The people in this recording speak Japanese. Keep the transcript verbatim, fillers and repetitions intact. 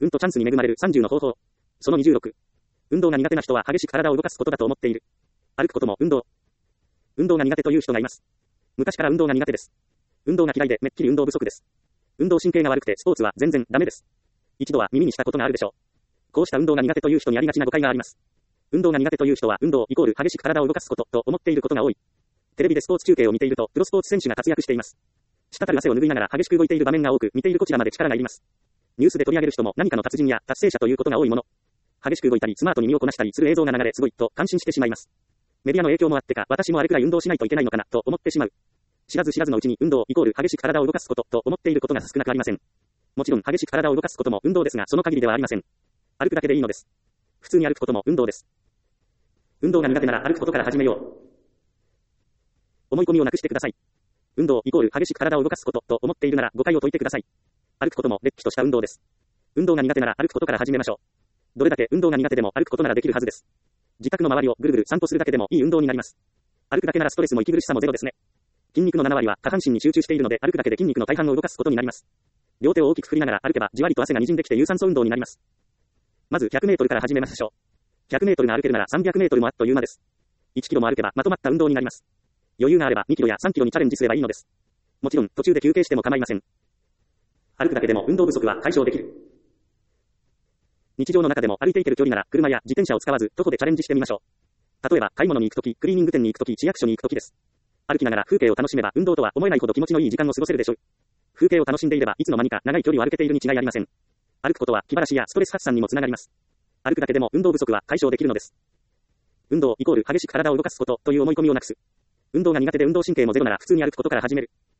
運とチャンスに恵まれるさんじゅうの方法。そのにじゅうろく。運動が苦手な人は激しく体を動かすことだと思っている。歩くことも運動。運動が苦手という人がいます。昔から運動が苦手です。運動が嫌いでめっきり運動不足です。運動神経が悪くてスポーツは全然ダメです。一度は耳にしたことがあるでしょう。こうした運動が苦手という人にありがちな誤解があります。運動が苦手という人は運動イコール激しく体を動かすことと思っていることが多い。テレビでスポーツ中継を見ているとプロスポーツ選手が活躍しています。滴る汗を拭いながら激しく動いている場面が多く、見ているこちらまで力がいります。ニュースで取り上げる人も何かの達人や達成者ということが多いもの。激しく動いたりスマートに身をこなしたりする映像が流れすごいと感心してしまいます。メディアの影響もあってか私もあれくらい運動しないといけないのかなと思ってしまう。知らず知らずのうちに運動イコール激しく体を動かすことと思っていることが少なくありません。もちろん激しく体を動かすことも運動ですがその限りではありません。歩くだけでいいのです。普通に歩くことも運動です。運動が苦手なら歩くことから始めよう。思い込みをなくしてください。運動イコール激しく体を動かすことと思っているなら誤解を解いてください。歩くこともれっきとした運動です。運動が苦手なら歩くことから始めましょう。どれだけ運動が苦手でも歩くことならできるはずです。自宅の周りをぐるぐる散歩するだけでもいい運動になります。歩くだけならストレスも息苦しさもゼロですね。筋肉のななわりは下半身に集中しているので歩くだけで筋肉の大半を動かすことになります。両手を大きく振りながら歩けばじわりと汗が滲んできて有酸素運動になります。まずひゃくメートルから始めましょう。ひゃくメートルが歩けるならさんびゃくメートルもあっという間です。いちキロも歩けばまとまった運動になります。余裕があればにキロやさんキロにチャレンジすればいいのです。もちろん途中で休憩しても構いません。歩くだけでも運動不足は解消できる。日常の中でも歩いていける距離なら車や自転車を使わず徒歩でチャレンジしてみましょう。例えば買い物に行くとき、クリーニング店に行くとき、市役所に行くときです。歩きながら風景を楽しめば運動とは思えないほど気持ちのいい時間を過ごせるでしょう。風景を楽しんでいればいつの間にか長い距離を歩けているに違いありません。歩くことは気晴らしやストレス発散にもつながります。歩くだけでも運動不足は解消できるのです。運動イコール激しく体を動かすことという思い込みをなくす。運動が苦手で運動神経もゼロなら普通に歩くことから始める。